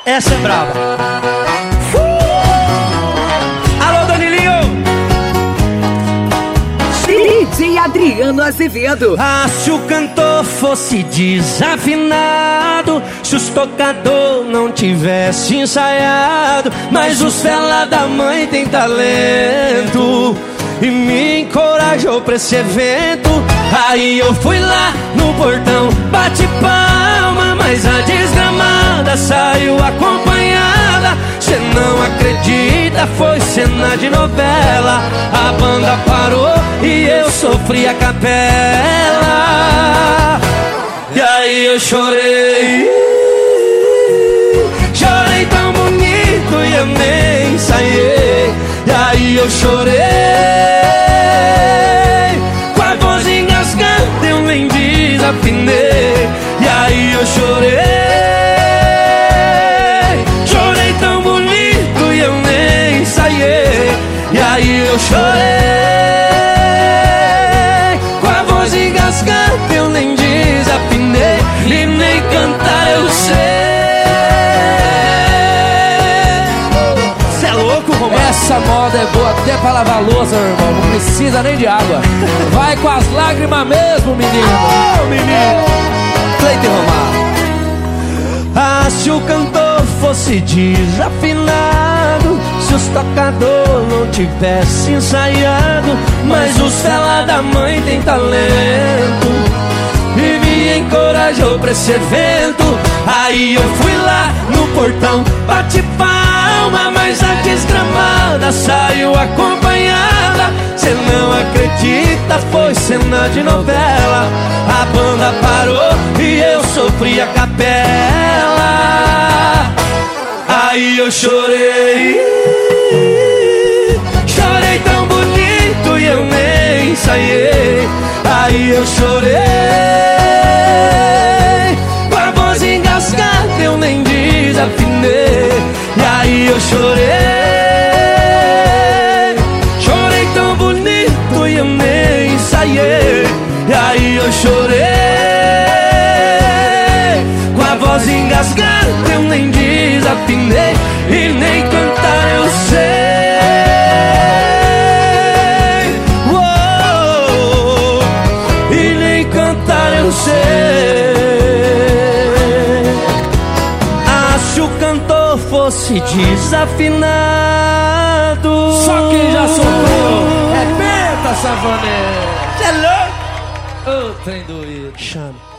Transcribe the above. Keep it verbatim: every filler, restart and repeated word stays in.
Essa é brava. uh! Alô, Danilinho. D J Adriano Azevedo. Ah, se o cantor fosse desafinado, se os tocador não tivesse ensaiado, mas os fela da mãe tem talento e me encorajou pra esse evento. Aí eu fui lá no portão, bate palma, mas a desgramada saiu acompanhada. Cê não acredita, foi cena de novela. A banda parou e eu sofri a capela. E aí eu chorei, chorei tão bonito e eu nem ensaiei. E aí eu chorei, com a voz engasgada eu nem desafinei. E aí eu chorei, chorei tão bonito e eu nem ensaiei. E aí eu chorei, com a voz engasgada eu nem desafinei. E nem cantar eu sei. Cê é louco, Romário? Essa moda é boa até pra lavar louça, meu irmão. Não precisa nem de água. Vai com as lágrimas mesmo, menino. Ô, menino! Cleiton Romário. Ah, se o cantor fosse desafinado, se os tocador não tivesse ensaiado, mas os fela da mãe tem talento e me encorajou pra esse evento. Aí eu fui lá no portão, bate palma, mas a desgramada saiu acompanhada. Cê não acredita, foi cena de novela. A banda parou e eu sofri a capela. Aí eu chorei, chorei tão bonito e eu nem ensaiei. Aí eu chorei, com a voz engasgada eu nem desafinei. E aí eu chorei, chorei tão bonito e eu nem ensaiei. E aí eu chorei, com a voz engasgada eu nem desafinei. E nem cantar eu sei. Uou, e nem cantar eu sei. Ah, se o cantor fosse desafinado, Só quem já sofreu é Benta Savanete. Cê é louco? Ô, trem doído. Chama.